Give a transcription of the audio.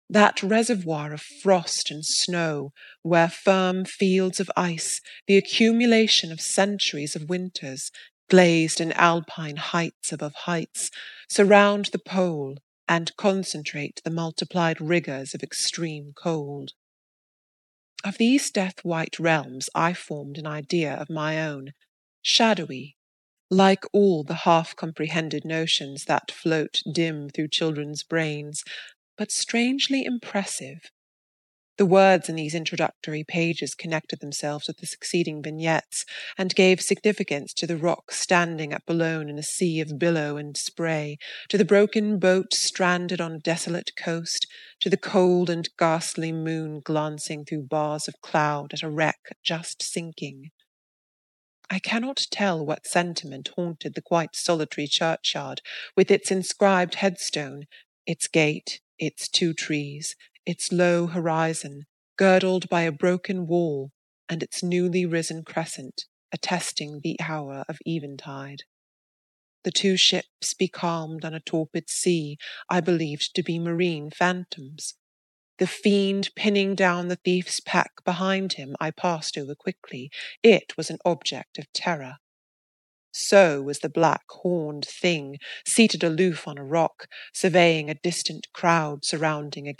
that reservoir of frost and snow, where firm fields of ice, the accumulation of centuries of winters, glazed in alpine heights above heights, surround the pole and concentrate the multiplied rigours of extreme cold. Of these death-white realms I formed an idea of my own, shadowy, like all the half-comprehended notions that float dim through children's brains, but strangely impressive. The words in these introductory pages connected themselves with the succeeding vignettes, and gave significance to the rock standing at Boulogne in a sea of billow and spray, to the broken boat stranded on a desolate coast, to the cold and ghastly moon glancing through bars of cloud at a wreck just sinking. I cannot tell what sentiment haunted the quite solitary churchyard, with its inscribed headstone, its gate, its 2 trees, its low horizon, girdled by a broken wall, and its newly risen crescent, attesting the hour of eventide. The 2 ships becalmed on a torpid sea I believed to be marine phantoms. The fiend pinning down the thief's pack behind him I passed over quickly. It was an object of terror. So was the black horned thing, seated aloof on a rock, surveying a distant crowd surrounding a